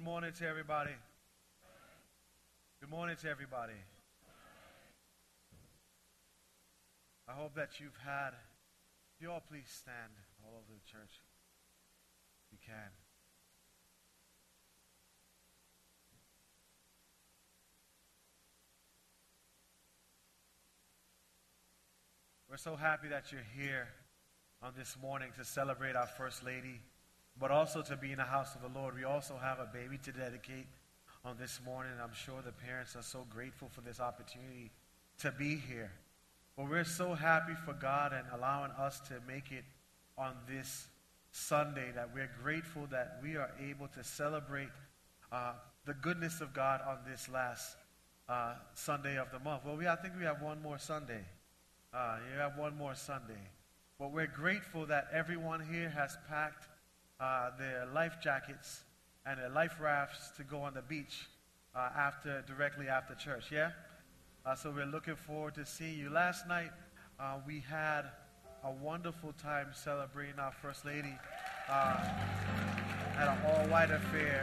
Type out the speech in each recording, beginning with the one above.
morning to everybody. Good morning to everybody. I hope that you've had, you all please stand all over the church. If you can. We're so happy that you're here on this morning to celebrate our First Lady, but also to be in the house of the Lord. We also have a baby to dedicate on this morning. I'm sure the parents are so grateful for this opportunity to be here. But we're so happy for God and allowing us to make it on this Sunday, that we're grateful that we are able to celebrate the goodness of God on this last Sunday of the month. Well, I think we have one more Sunday. You have one more Sunday. But we're grateful that everyone here has packed their life jackets and their life rafts to go on the beach directly after church, yeah? So we're looking forward to seeing you. Last night, we had a wonderful time celebrating our First Lady at an all-white affair.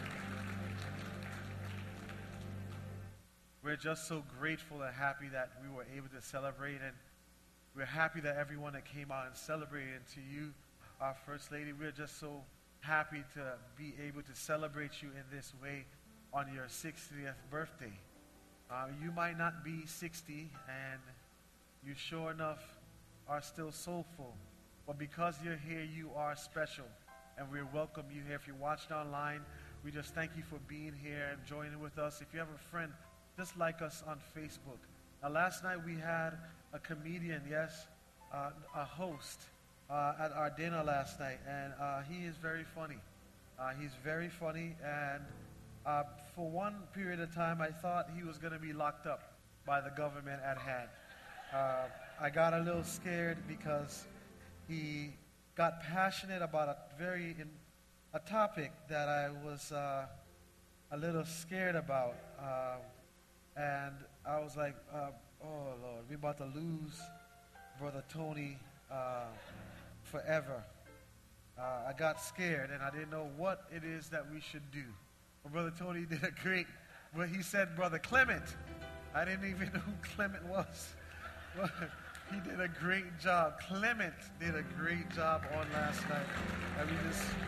We're just so grateful and happy that we were able to celebrate, and we're happy that everyone that came out and celebrated. And to you, our First Lady, we're just so happy to be able to celebrate you in this way on your 60th birthday. You might not be 60, and you sure enough are still soulful, but because you're here, you are special, and we welcome you here. If you watched online, we just thank you for being here and joining with us. If you have a friend just like us on Facebook. Now, last night we had a comedian, yes, a host at our dinner last night, and he is very funny. He's very funny, and for one period of time, I thought he was going to be locked up by the government at hand. I got a little scared because he got passionate about a topic that I was a little scared about. And I was like, oh, Lord, we're about to lose Brother Tony forever. I got scared, and I didn't know what it is that we should do. But Brother Tony did a great, well, he said, Brother Clement. I didn't even know who Clement was. But he did a great job. Clement did a great job on last night. And we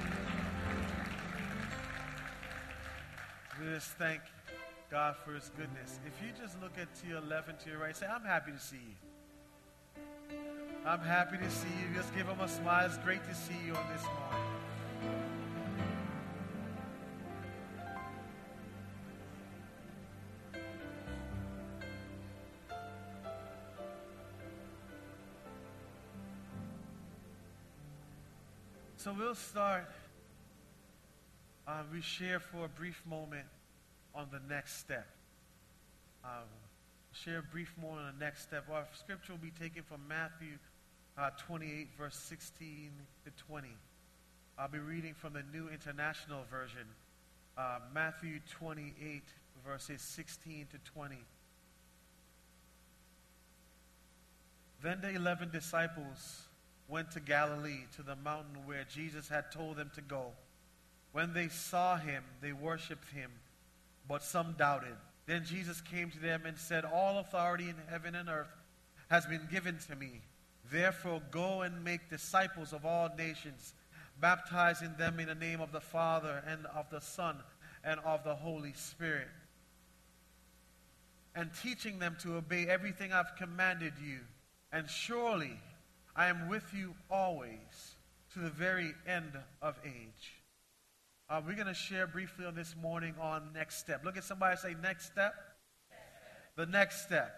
just thank God for his goodness. If you just look to your left and to your right, say, I'm happy to see you. I'm happy to see you. Just give him a smile. It's great to see you on this morning. So we'll start. We share for a brief moment on the next step. Share a brief moment on the next step. Our scripture will be taken from Matthew 28, verse 16 to 20. I'll be reading from the New International Version. Matthew 28, verses 16 to 20. Then the 11 disciples went to Galilee, to the mountain where Jesus had told them to go. When they saw him, they worshipped him, but some doubted. Then Jesus came to them and said, All authority in heaven and earth has been given to me. Therefore go and make disciples of all nations, baptizing them in the name of the Father and of the Son and of the Holy Spirit, and teaching them to obey everything I've commanded you. And surely I am with you always to the very end of age. We're going to share briefly on this morning on next step. Look at somebody, say next step. The next step.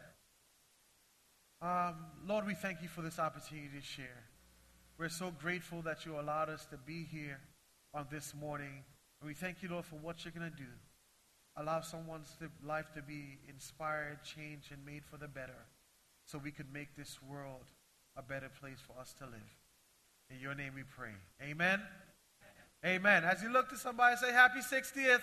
Lord, we thank you for this opportunity to share. We're so grateful that you allowed us to be here on this morning. And we thank you, Lord, for what you're going to do. Allow someone's life to be inspired, changed, and made for the better, so we could make this world a better place for us to live. In your name we pray. Amen. Amen. As you look to somebody, say, Happy 60th.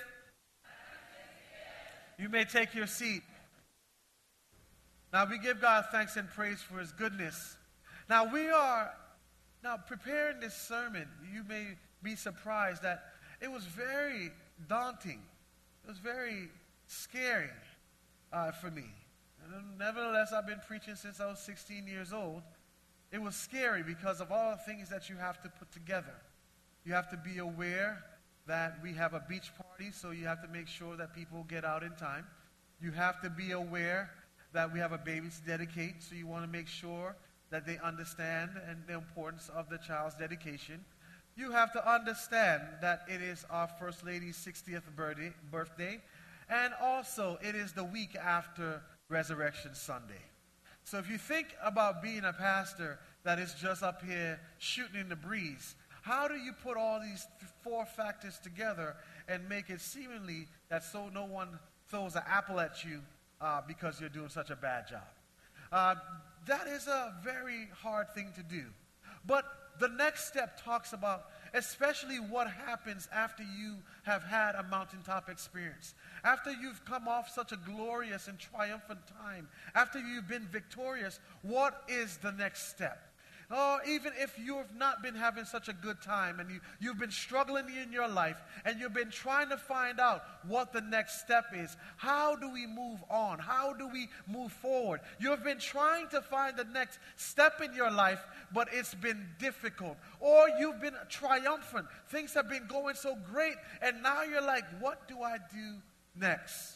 You may take your seat. Now, we give God thanks and praise for his goodness. Now, we are preparing this sermon. You may be surprised that it was very daunting. It was very scary for me. And nevertheless, I've been preaching since I was 16 years old. It was scary because of all the things that you have to put together. You have to be aware that we have a beach party, so you have to make sure that people get out in time. You have to be aware that we have a baby to dedicate, so you want to make sure that they understand and the importance of the child's dedication. You have to understand that it is our First Lady's 60th birthday, and also it is the week after Resurrection Sunday. So if you think about being a pastor that is just up here shooting in the breeze, how do you put all these four factors together and make it seemingly that so no one throws an apple at you because you're doing such a bad job? That is a very hard thing to do. But the next step talks about especially what happens after you have had a mountaintop experience. After you've come off such a glorious and triumphant time, after you've been victorious, what is the next step? Or even if you have not been having such a good time and you've been struggling in your life and you've been trying to find out what the next step is, how do we move on? How do we move forward? You've been trying to find the next step in your life, but it's been difficult. Or you've been triumphant. Things have been going so great, and now you're like, what do I do next?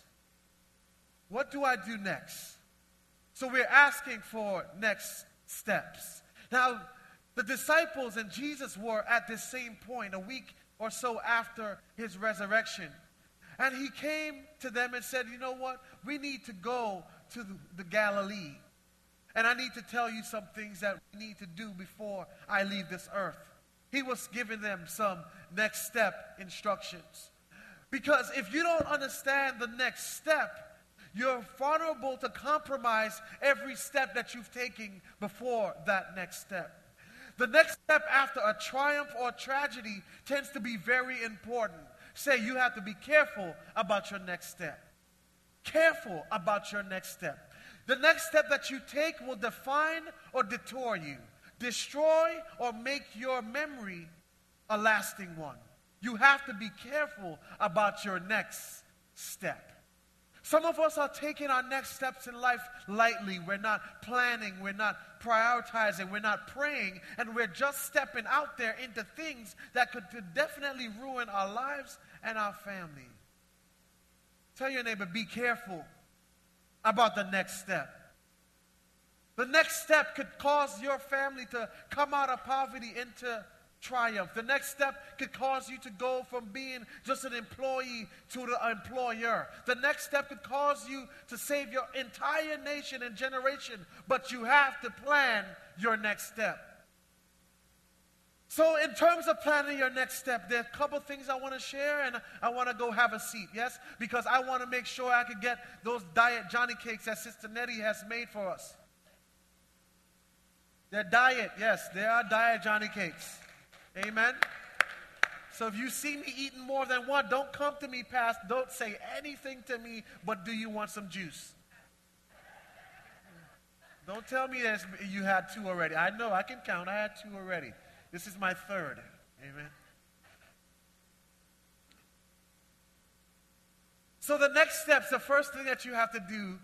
What do I do next? So we're asking for next steps. Now, the disciples and Jesus were at this same point a week or so after his resurrection. And he came to them and said, you know what? We need to go to the Galilee. And I need to tell you some things that we need to do before I leave this earth. He was giving them some next step instructions. Because if you don't understand the next step, you're vulnerable to compromise every step that you've taken before that next step. The next step after a triumph or tragedy tends to be very important. Say you have to be careful about your next step. Careful about your next step. The next step that you take will define or detour you, destroy or make your memory a lasting one. You have to be careful about your next step. Some of us are taking our next steps in life lightly. We're not planning, we're not prioritizing, we're not praying, and we're just stepping out there into things that could definitely ruin our lives and our family. Tell your neighbor, be careful about the next step. The next step could cause your family to come out of poverty into triumph. The next step could cause you to go from being just an employee to the employer. The next step could cause you to save your entire nation and generation, but you have to plan your next step. So in terms of planning your next step, there are a couple things I want to share, and I want to go have a seat, yes? Because I want to make sure I can get those diet Johnny cakes that Sister Nettie has made for us. They're diet, yes, they are diet Johnny cakes. Amen. So if you see me eating more than one, don't come to me, Pastor. Don't say anything to me, but do you want some juice? Don't tell me that you had two already. I know, I can count. I had two already. This is my third. Amen. So the next steps, the first thing that you have to do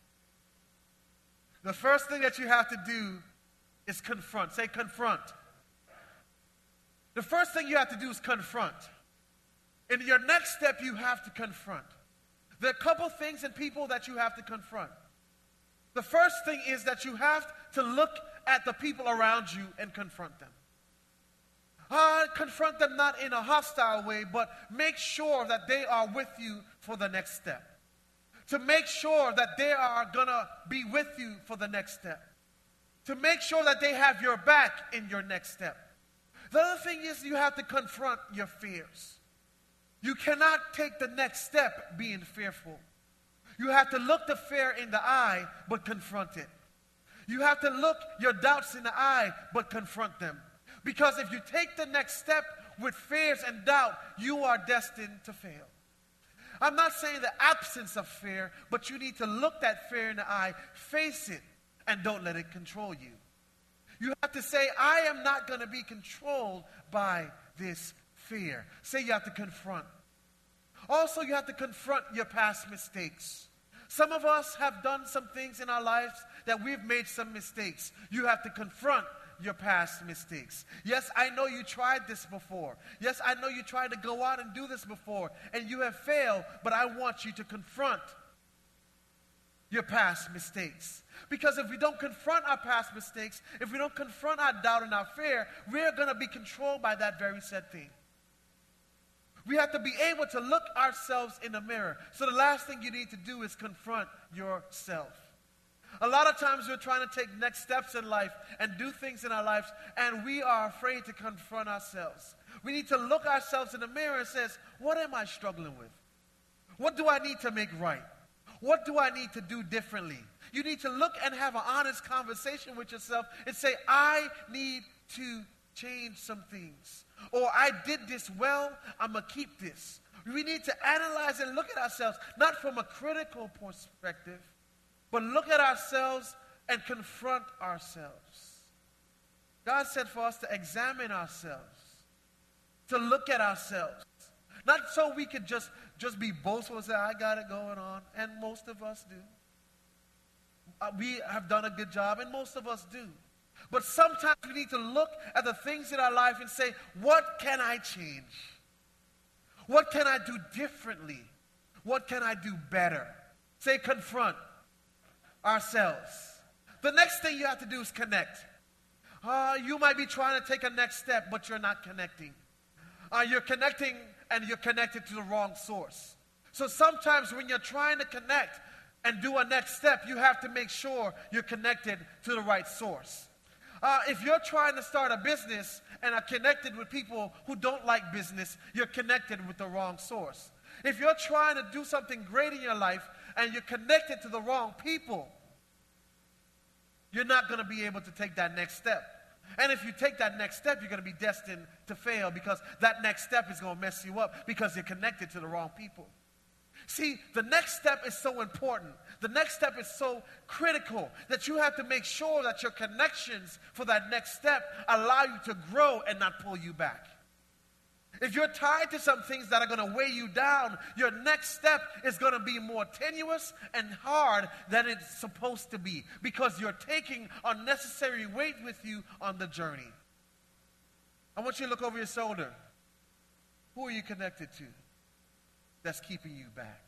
is confront. Say confront. The first thing you have to do is confront. In your next step, you have to confront. There are a couple things and people that you have to confront. The first thing is that you have to look at the people around you and confront them. Confront them not in a hostile way, but make sure that they are with you for the next step. To make sure that they are going to be with you for the next step. To make sure that they have your back in your next step. The other thing is you have to confront your fears. You cannot take the next step being fearful. You have to look the fear in the eye, but confront it. You have to look your doubts in the eye, but confront them. Because if you take the next step with fears and doubt, you are destined to fail. I'm not saying the absence of fear, but you need to look that fear in the eye, face it, and don't let it control you. You have to say, I am not going to be controlled by this fear. Say you have to confront. Also, you have to confront your past mistakes. Some of us have done some things in our lives that we've made some mistakes. You have to confront your past mistakes. Yes, I know you tried this before. Yes, I know you tried to go out and do this before, and you have failed, but I want you to confront your past mistakes. Because if we don't confront our past mistakes, if we don't confront our doubt and our fear, we're going to be controlled by that very said thing. We have to be able to look ourselves in the mirror. So the last thing you need to do is confront yourself. A lot of times we're trying to take next steps in life and do things in our lives, and we are afraid to confront ourselves. We need to look ourselves in the mirror and say, what am I struggling with? What do I need to make right? What do I need to do differently? You need to look and have an honest conversation with yourself and say, I need to change some things. Or I did this well, I'm going to keep this. We need to analyze and look at ourselves, not from a critical perspective, but look at ourselves and confront ourselves. God said for us to examine ourselves, to look at ourselves. Not so we could just be boastful and say, I got it going on. And most of us do. We have done a good job, and most of us do. But sometimes we need to look at the things in our life and say, what can I change? What can I do differently? What can I do better? Say, confront ourselves. The next thing you have to do is connect. You might be trying to take a next step, but you're not connecting. You're connecting, and you're connected to the wrong source. So sometimes when you're trying to connect and do a next step, you have to make sure you're connected to the right source. If you're trying to start a business and are connected with people who don't like business, you're connected with the wrong source. If you're trying to do something great in your life and you're connected to the wrong people, you're not going to be able to take that next step. And if you take that next step, you're going to be destined to fail, because that next step is going to mess you up because you're connected to the wrong people. See, the next step is so important. The next step is so critical that you have to make sure that your connections for that next step allow you to grow and not pull you back. If you're tied to some things that are going to weigh you down, your next step is going to be more tenuous and hard than it's supposed to be, because you're taking unnecessary weight with you on the journey. I want you to look over your shoulder. Who are you connected to that's keeping you back?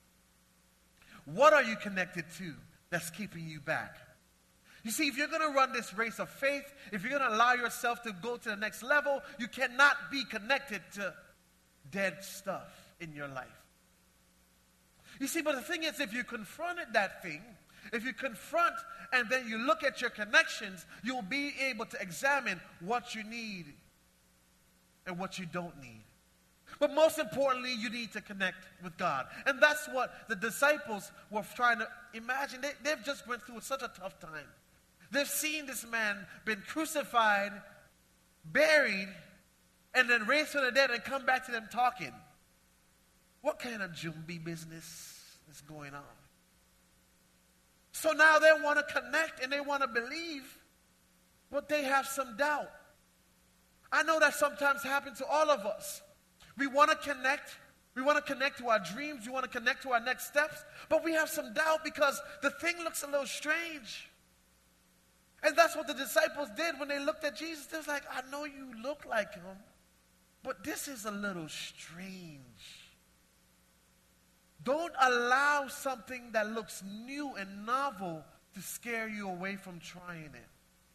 What are you connected to that's keeping you back? You see, if you're going to run this race of faith, if you're going to allow yourself to go to the next level, you cannot be connected to dead stuff in your life. You see, but the thing is, if you confronted that thing, if you confront and then you look at your connections, you'll be able to examine what you need and what you don't need. But most importantly, you need to connect with God. And that's what the disciples were trying to imagine. They've just went through such a tough time. They've seen this man been crucified, buried, and then raised from the dead and come back to them talking. What kind of Jumbi business is going on? So now they want to connect and they want to believe, but they have some doubt. I know that sometimes happens to all of us. We want to connect. We want to connect to our dreams. We want to connect to our next steps. But we have some doubt because the thing looks a little strange. And that's what the disciples did when they looked at Jesus. They was like, I know you look like him, but this is a little strange. Don't allow something that looks new and novel to scare you away from trying it.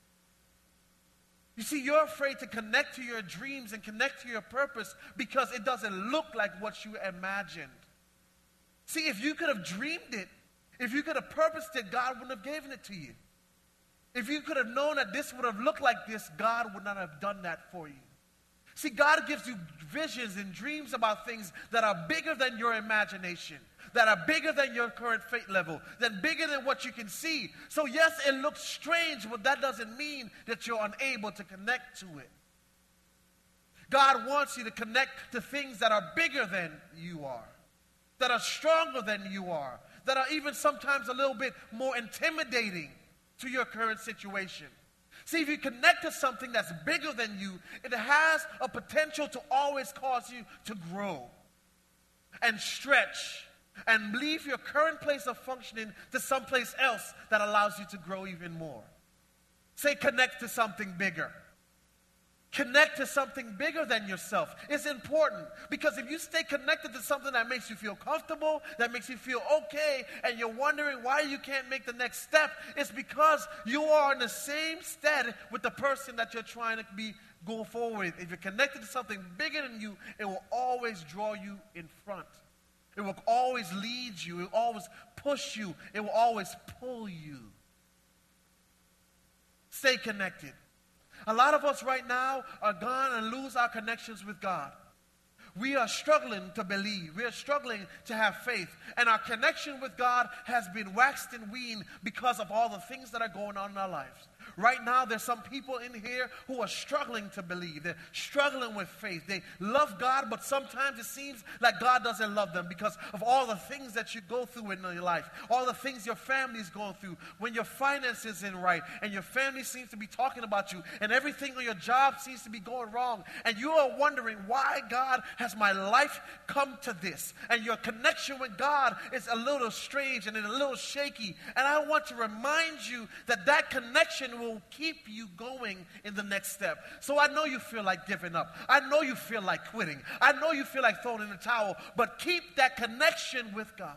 You see, you're afraid to connect to your dreams and connect to your purpose because it doesn't look like what you imagined. See, if you could have dreamed it, if you could have purposed it, God wouldn't have given it to you. If you could have known that this would have looked like this, God would not have done that for you. See, God gives you visions and dreams about things that are bigger than your imagination, that are bigger than your current faith level, that bigger than what you can see. So yes, it looks strange, but that doesn't mean that you're unable to connect to it. God wants you to connect to things that are bigger than you are, that are stronger than you are, that are even sometimes a little bit more intimidating to your current situation. See, if you connect to something that's bigger than you, it has a potential to always cause you to grow. and stretch and leave your current place of functioning to someplace else that allows you to grow even more. Say connect to something bigger. Connect to something bigger than yourself. It's important because if you stay connected to something that makes you feel comfortable, that makes you feel okay, and you're wondering why you can't make the next step, it's because you are in the same stead with the person that you're trying to go forward with. If you're connected to something bigger than you, it will always draw you in front. It will always lead you. It will always push you. It will always pull you. Stay connected. A lot of us right now are gone and lose our connections with God. We are struggling to believe. We are struggling to have faith. And our connection with God has been waxed and weaned because of all the things that are going on in our lives. Right now, there's some people in here who are struggling to believe. They're struggling with faith. They love God, but sometimes it seems like God doesn't love them because of all the things that you go through in your life, all the things your family is going through, when your finances isn't right, and your family seems to be talking about you, and everything on your job seems to be going wrong, and you are wondering, why, God, has my life come to this? And your connection with God is a little strange and a little shaky. And I want to remind you that that connection will keep you going in the next step. So I know you feel like giving up. I know you feel like quitting. I know you feel like throwing in the towel. But keep that connection with God.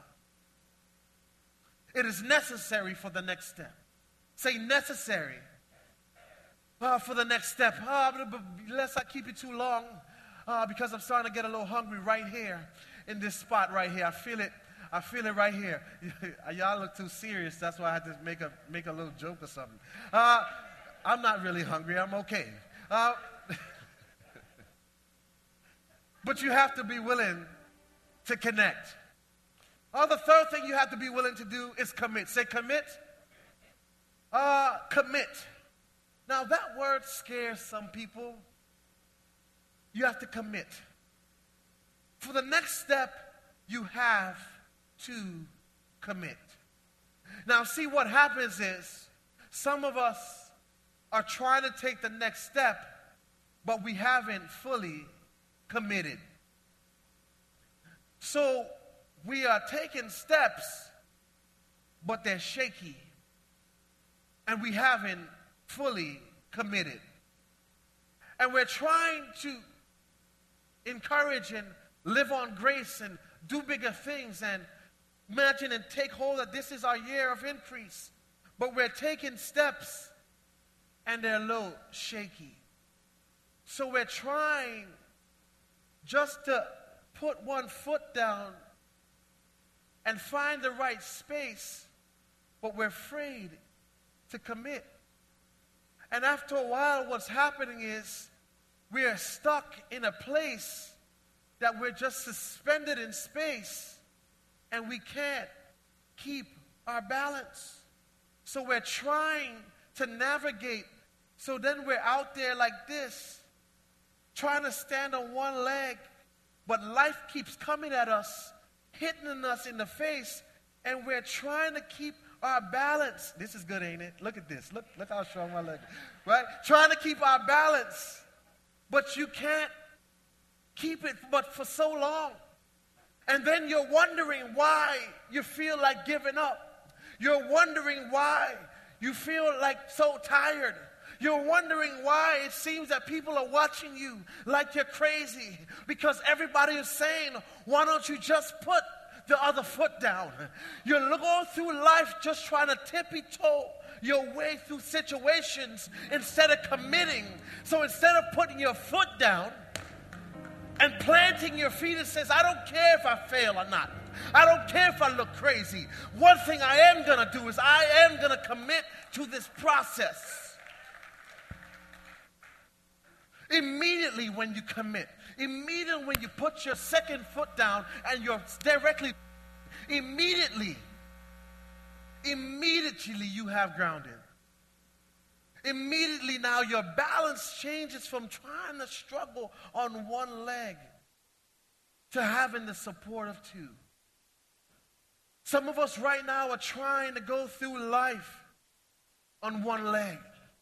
It is necessary for the next step. Say necessary for the next step. Lest I keep it too long because I'm starting to get a little hungry right here in this spot right here. I feel it right here. Y'all look too serious. That's why I had to make a little joke or something. I'm not really hungry. I'm okay. But you have to be willing to connect. The third thing you have to be willing to do is commit. Say commit. Commit. Now that word scares some people. You have to commit. For the next step, you have to commit. Now, see, what happens is some of us are trying to take the next step, but we haven't fully committed. So we are taking steps, but they're shaky, and we haven't fully committed. And we're trying to encourage and live on grace and do bigger things and imagine and take hold that this is our year of increase. But we're taking steps and they're a little shaky. So we're trying just to put one foot down and find the right space, but we're afraid to commit. And after a while, what's happening is we are stuck in a place that we're just suspended in space and we can't keep our balance. So we're trying to navigate. So then we're out there like this, trying to stand on one leg, but life keeps coming at us, hitting us in the face, and we're trying to keep our balance. This is good, ain't it? Look at this. Look how strong my leg is. Right? Trying to keep our balance, but you can't keep it but for so long. And then you're wondering why you feel like giving up. You're wondering why you feel like so tired. You're wondering why it seems that people are watching you like you're crazy because everybody is saying, why don't you just put the other foot down? You're going through life just trying to tippy-toe your way through situations instead of committing. So instead of putting your foot down and planting your feet and says, I don't care if I fail or not. I don't care if I look crazy. One thing I am going to do is I am going to commit to this process. Immediately when you commit, immediately when you put your second foot down and you're directly, immediately you have grounded. Immediately now your balance changes from trying to struggle on one leg to having the support of two. Some of us right now are trying to go through life on one leg.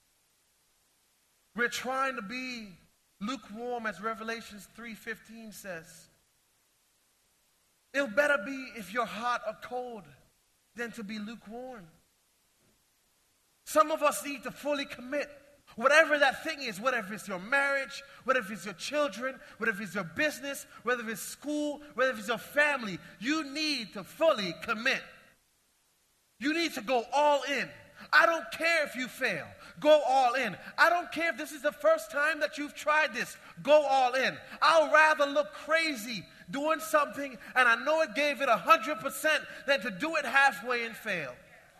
We're trying to be lukewarm, as Revelation 3:15 says. It better be if you're hot or cold than to be lukewarm. Some of us need to fully commit. Whatever that thing is, whether it's your marriage, whether it's your children, whether it's your business, whether it's school, whether it's your family, you need to fully commit. You need to go all in. I don't care if you fail. Go all in. I don't care if this is the first time that you've tried this. Go all in. I'll rather look crazy doing something and I know it gave it 100% than to do it halfway and fail.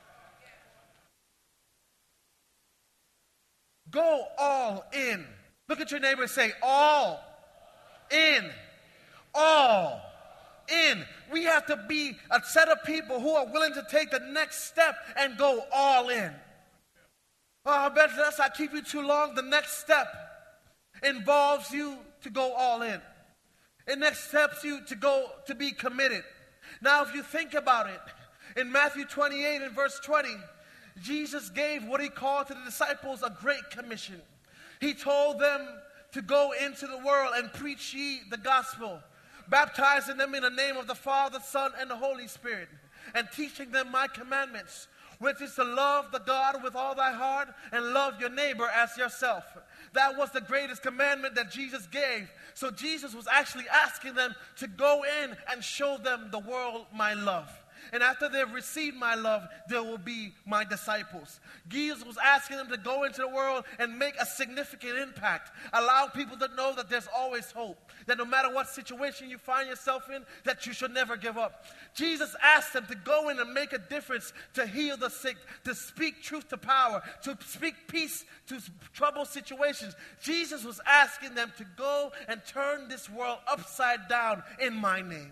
Go all in. Look at your neighbor and say, all in. All in. We have to be a set of people who are willing to take the next step and go all in. Oh, I bet unless I keep you too long, the next step involves you to go all in. It next steps you to be committed. Now, if you think about it, in Matthew 28 and verse 20, Jesus gave what he called to the disciples a great commission. He told them to go into the world and preach ye the gospel, baptizing them in the name of the Father, Son, and the Holy Spirit, and teaching them my commandments, which is to love the God with all thy heart and love your neighbor as yourself. That was the greatest commandment that Jesus gave. So Jesus was actually asking them to go in and show them the world my love. And after they've received my love, they will be my disciples. Jesus was asking them to go into the world and make a significant impact. Allow people to know that there's always hope. That no matter what situation you find yourself in, that you should never give up. Jesus asked them to go in and make a difference, to heal the sick, to speak truth to power, to speak peace to troubled situations. Jesus was asking them to go and turn this world upside down in my name.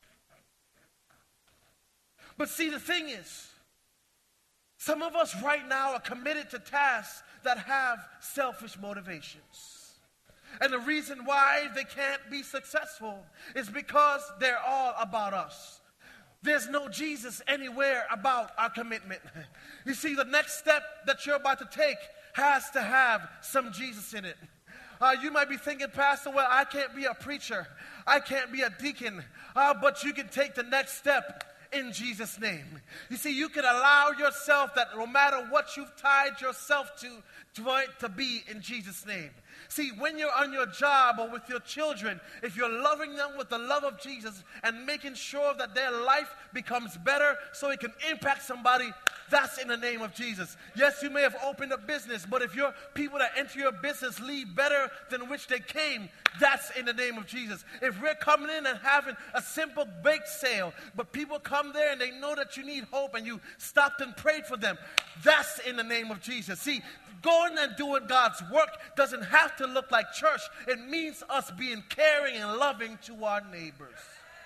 But see, the thing is, some of us right now are committed to tasks that have selfish motivations. And the reason why they can't be successful is because they're all about us. There's no Jesus anywhere about our commitment. You see, the next step that you're about to take has to have some Jesus in it. You might be thinking, Pastor, well, I can't be a preacher. I can't be a deacon. But you can take the next step in Jesus' name. You see, you can allow yourself that no matter what you've tied yourself to be in Jesus' name. See, when you're on your job or with your children, if you're loving them with the love of Jesus and making sure that their life becomes better so it can impact somebody, that's in the name of Jesus. Yes, you may have opened a business, but if your people that enter your business leave better than which they came, that's in the name of Jesus. If we're coming in and having a simple bake sale, but people come there and they know that you need hope and you stopped and prayed for them, that's in the name of Jesus. See, going and doing God's work doesn't have to look like church. It means us being caring and loving to our neighbors.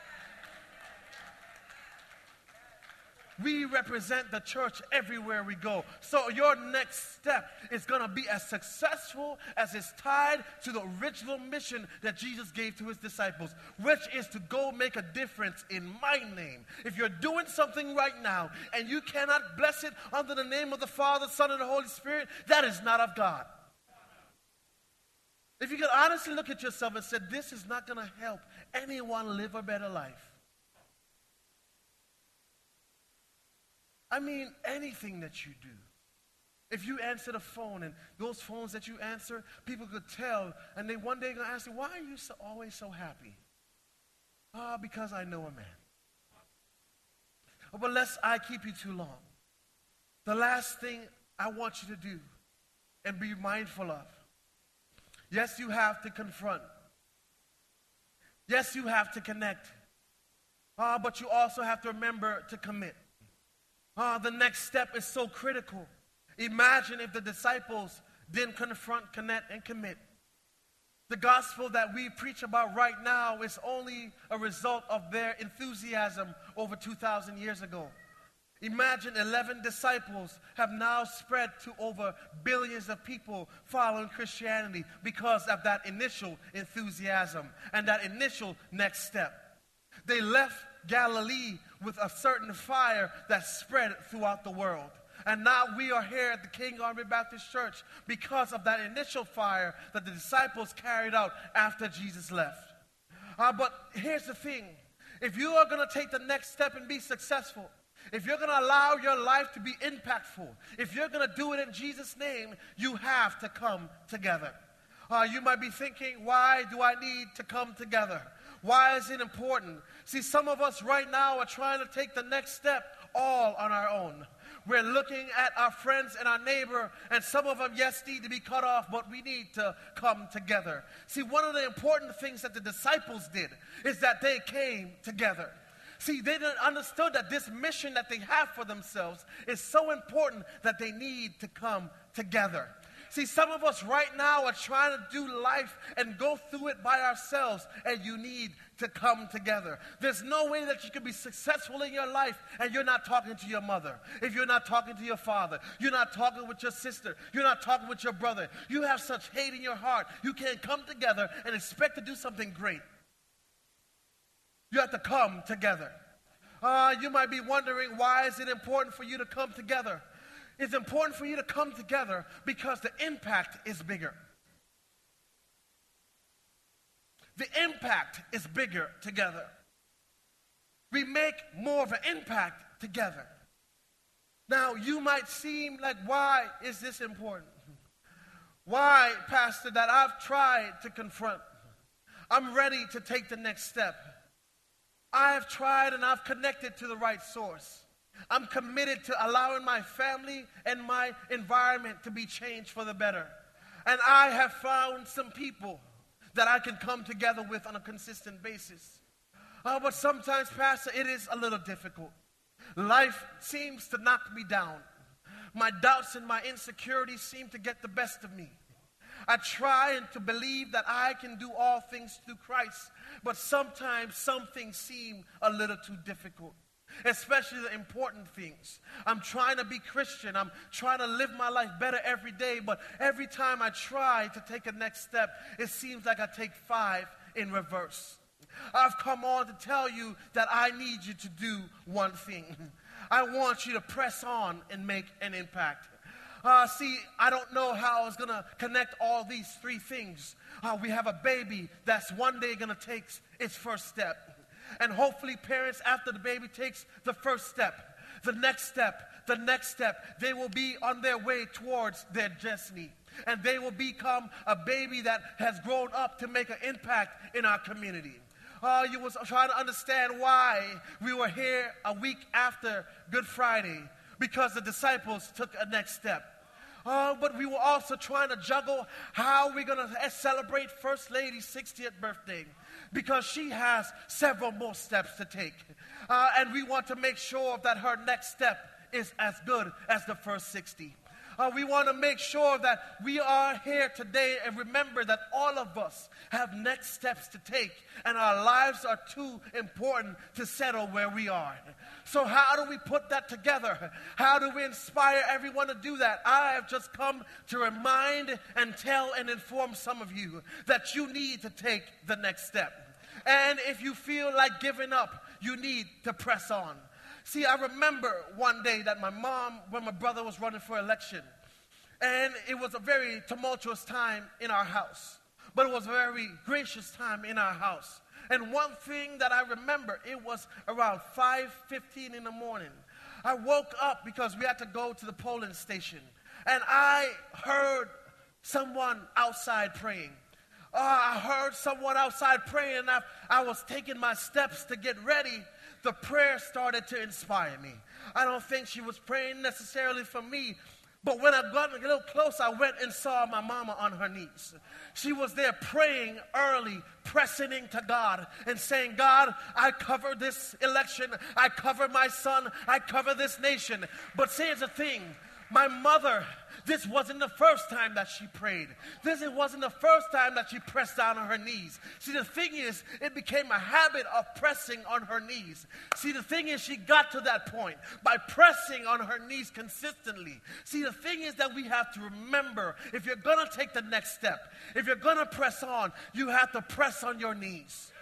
We represent the church everywhere we go. So your next step is going to be as successful as it's tied to the original mission that Jesus gave to his disciples, which is to go make a difference in my name. If you're doing something right now and you cannot bless it under the name of the Father, Son, and the Holy Spirit, that is not of God. If you can honestly look at yourself and say, this is not going to help anyone live a better life. I mean, anything that you do. If you answer the phone and those phones that you answer, people could tell, and they one day going to ask you, why are you always so happy? Because I know a man. But lest I keep you too long, the last thing I want you to do and be mindful of, yes, you have to confront. Yes, you have to connect. But you also have to remember to commit. The next step is so critical. Imagine if the disciples didn't confront, connect, and commit. The gospel that we preach about right now is only a result of their enthusiasm over 2,000 years ago. Imagine 11 disciples have now spread to over billions of people following Christianity because of that initial enthusiasm and that initial next step. They left Galilee with a certain fire that spread throughout the world. And now we are here at the King Army Baptist Church because of that initial fire that the disciples carried out after Jesus left. But here's the thing. If you are going to take the next step and be successful, if you're going to allow your life to be impactful, if you're going to do it in Jesus' name, you have to come together. You might be thinking, why do I need to come together? Why is it important? See, some of us right now are trying to take the next step all on our own. We're looking at our friends and our neighbor, and some of them, yes, need to be cut off, but we need to come together. See, one of the important things that the disciples did is that they came together. See, they understood that this mission that they have for themselves is so important that they need to come together. See, some of us right now are trying to do life and go through it by ourselves, and you need to come together. There's no way that you can be successful in your life and you're not talking to your mother, if you're not talking to your father, you're not talking with your sister, you're not talking with your brother. You have such hate in your heart, you can't come together and expect to do something great. You have to come together. You might be wondering, why is it important for you to come together? It's important for you to come together because the impact is bigger. The impact is bigger together. We make more of an impact together. Now, you might seem like, why is this important? Why, Pastor, that I've tried to confront? I'm ready to take the next step. I have tried and I've connected to the right source. I'm committed to allowing my family and my environment to be changed for the better. And I have found some people that I can come together with on a consistent basis. But sometimes, Pastor, it is a little difficult. Life seems to knock me down. My doubts and my insecurities seem to get the best of me. I try to believe that I can do all things through Christ, but sometimes some things seem a little too difficult. Especially the important things. I'm trying to be Christian. I'm trying to live my life better every day. But every time I try to take a next step, it seems like I take 5 in reverse. I've come on to tell you that I need you to do one thing. I want you to press on and make an impact. See, I don't know how I was going to connect all these 3 things. We have a baby that's one day going to take its first step. And hopefully parents, after the baby takes the first step, the next step, they will be on their way towards their destiny. And they will become a baby that has grown up to make an impact in our community. You was trying to understand why we were here a week after Good Friday, because the disciples took a next step. But we were also trying to juggle how we're going to celebrate First Lady's 60th birthday, because she has several more steps to take. And we want to make sure that her next step is as good as the first 60. We want to make sure that we are here today and remember that all of us have next steps to take, and our lives are too important to settle where we are. So how do we put that together? How do we inspire everyone to do that? I have just come to remind and tell and inform some of you that you need to take the next step. And if you feel like giving up, you need to press on. See, I remember one day that my mom, when my brother was running for election, and it was a very tumultuous time in our house, but it was a very gracious time in our house. And one thing that I remember, it was around 5:15 in the morning. I woke up because we had to go to the polling station, and I heard someone outside praying. I heard someone outside praying, and I was taking my steps to get ready. The prayer started to inspire me. I don't think she was praying necessarily for me, but when I got a little close, I went and saw my mama on her knees. She was there praying early, pressing into God and saying, God, I cover this election. I cover my son. I cover this nation. But here's the thing. My mother, this wasn't the first time that she prayed. This wasn't the first time that she pressed down on her knees. See, the thing is, it became a habit of pressing on her knees. See, the thing is, she got to that point by pressing on her knees consistently. See, the thing is that we have to remember, if you're going to take the next step, if you're going to press on, you have to press on your knees.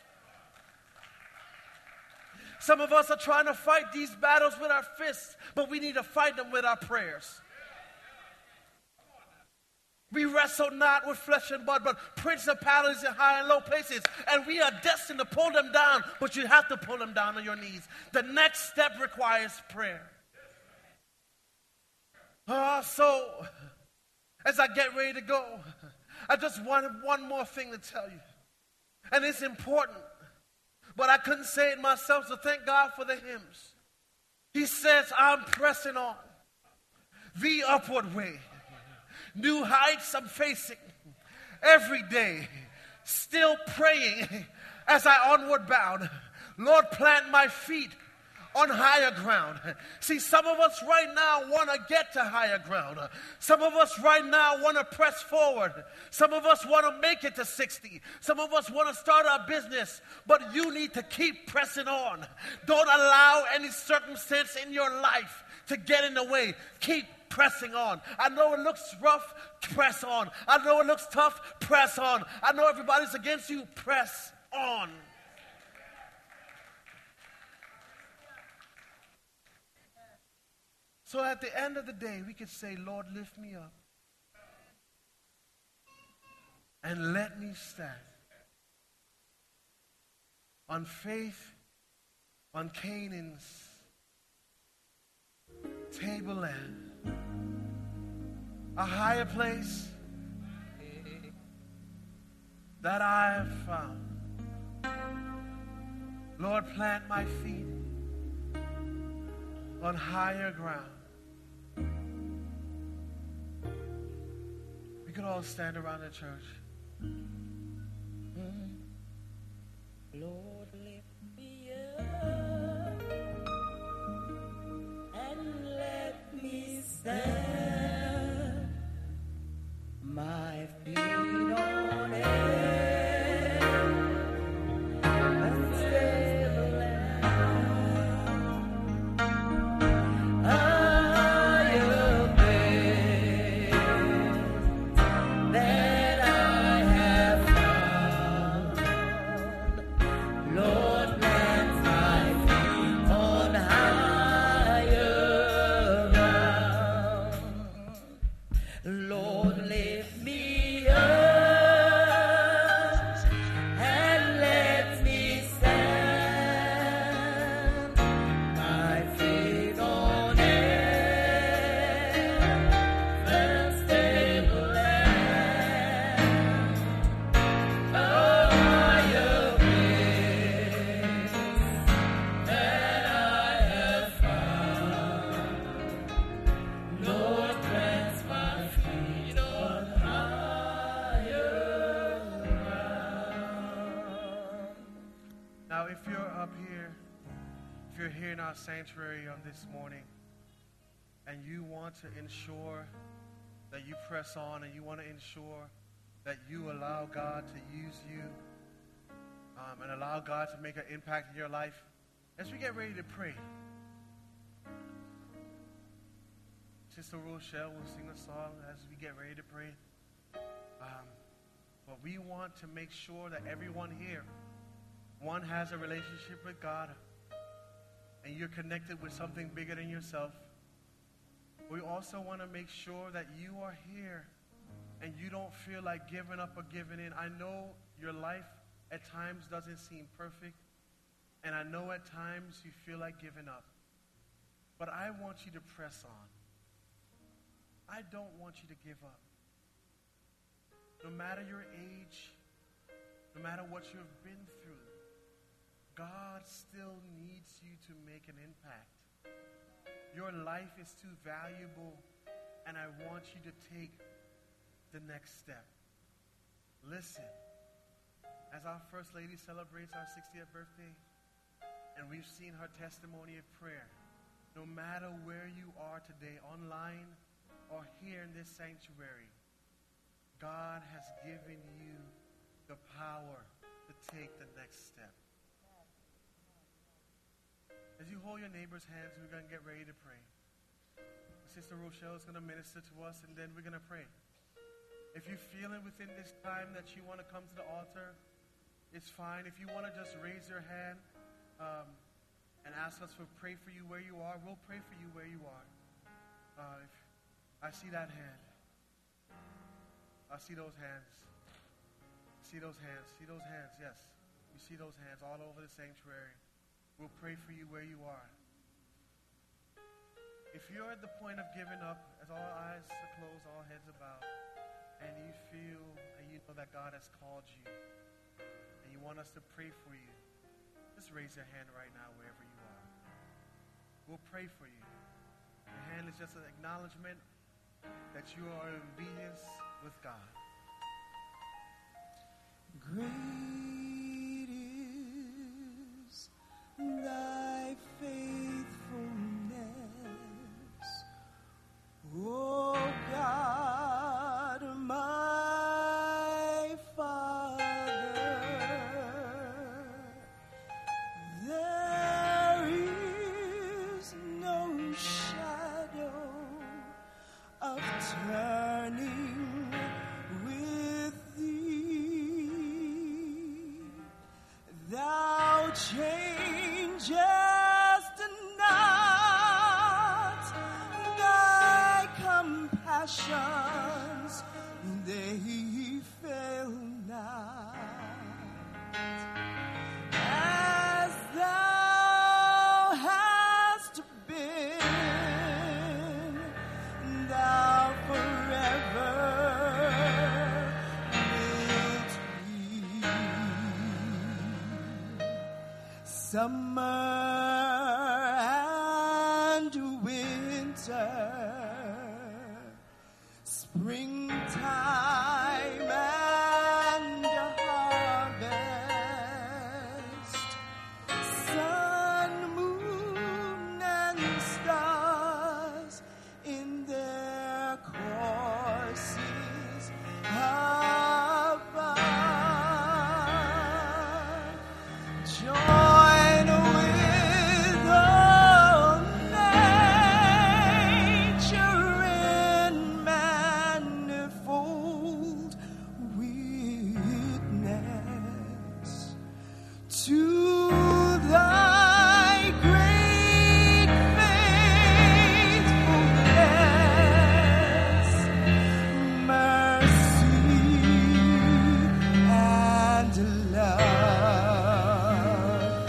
Some of us are trying to fight these battles with our fists, but we need to fight them with our prayers. We wrestle not with flesh and blood, but principalities in high and low places. And we are destined to pull them down, but you have to pull them down on your knees. The next step requires prayer. So, as I get ready to go, I just wanted one more thing to tell you. And it's important, but I couldn't say it myself, so thank God for the hymns. He says, I'm pressing on the upward way. New heights I'm facing every day. Still praying as I onward bound. Lord, plant my feet on higher ground. See, some of us right now want to get to higher ground. Some of us right now want to press forward. Some of us want to make it to 60. Some of us want to start our business. But you need to keep pressing on. Don't allow any circumstance in your life to get in the way. Keep pressing on. I know it looks rough, press on. I know it looks tough, press on. I know everybody's against you, press on. So at the end of the day, we could say, Lord, lift me up and let me stand on faith, on Canaan's tableland, a higher place that I have found. Lord, plant my feet on higher ground. We could all stand around the church. Lord, lift me up and let me stand. My feet on air and stable land. Higher place that I have found. Lord, plant my feet on higher ground. Lord, lift me up and let me stand. My feet on air and stable land. A higher place that I have found. Lord, plant my feet on higher ground. Now, if you're up here, if you're here in our sanctuary on this morning, and you want to ensure that you press on, and you want to ensure that you allow God to use you, and allow God to make an impact in your life, as we get ready to pray, Sister Rochelle will sing a song as we get ready to pray. But we want to make sure that everyone here, one, has a relationship with God, and you're connected with something bigger than yourself. We also want to make sure that you are here and you don't feel like giving up or giving in. I know your life at times doesn't seem perfect, and I know at times you feel like giving up. But I want you to press on. I don't want you to give up. No matter your age, no matter what you have been through, God still needs you to make an impact. Your life is too valuable, and I want you to take the next step. Listen, as our First Lady celebrates our 60th birthday, and we've seen her testimony of prayer, no matter where you are today, online or here in this sanctuary, God has given you the power to take the next step. As you hold your neighbor's hands, we're going to get ready to pray. Sister Rochelle is going to minister to us, and then we're going to pray. If you're feeling within this time that you want to come to the altar, it's fine. If you want to just raise your hand and ask us to pray for you where you are, we'll pray for you where you are. If I see that hand. I see those hands. See those hands. See those hands. Yes. We see those hands all over the sanctuary. We'll pray for you where you are. If you're at the point of giving up, as all eyes are closed, all heads are bowed, and you feel and you know that God has called you, and you want us to pray for you, just raise your hand right now wherever you are. We'll pray for you. Your hand is just an acknowledgement that you are in obedience with God. Great is thy faithfulness, O God, my Father. There is no shadow of turning with thee. Thou changest not, thy compassions, they fail not. As thou hast been, thou forever wilt be. Summer and winter, springtime and harvest, sun, moon, and stars in their courses above, join with all nature in manifold witness to thy great faithfulness, mercy, and love.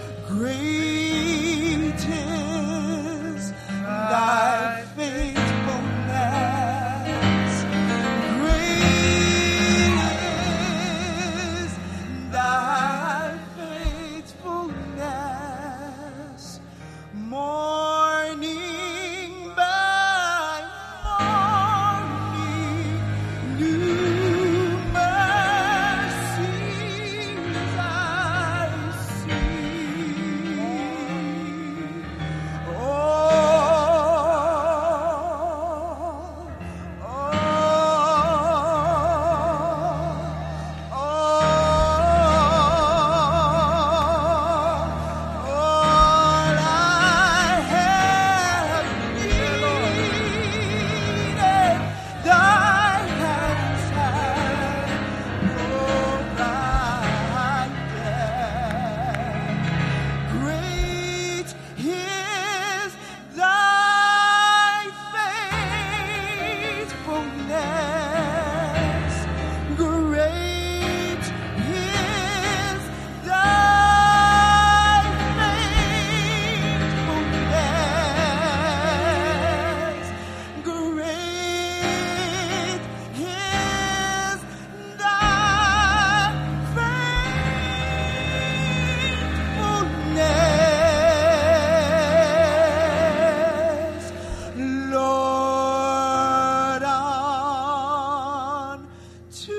Great is thy faithfulness. Great is thy faithfulness. Morning by morning, new mercies I see. All I have needed, thy hands have provided. Great is thy faithfulness. Great is thy faithfulness. Great is thy faithfulness, Lord, unto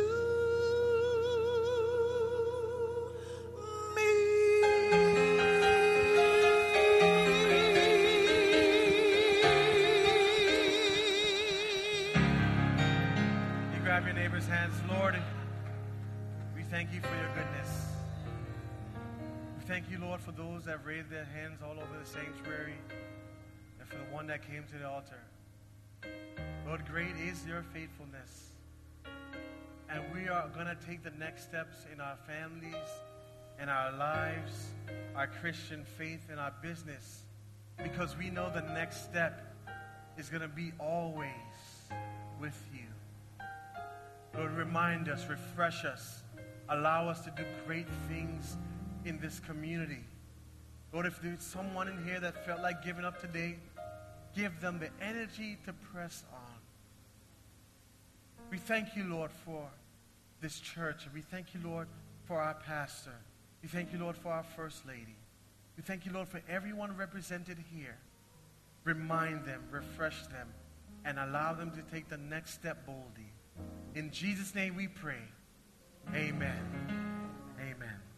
me. You grab your neighbor's hands. Lord, we thank you for your goodness. We thank you, Lord, for those that raised their hands all over the sanctuary and for the one that came to the altar. Lord, great is your faithfulness. And we are going to take the next steps in our families, in our lives, our Christian faith, and our business, because we know the next step is going to be always with you. Lord, remind us, refresh us, allow us to do great things in this community. Lord, if there's someone in here that felt like giving up today, give them the energy to press on. We thank you, Lord, for this church. We thank you, Lord, for our pastor. We thank you, Lord, for our first lady. We thank you, Lord, for everyone represented here. Remind them, refresh them, and allow them to take the next step boldly. In Jesus' name we pray. Amen. Amen.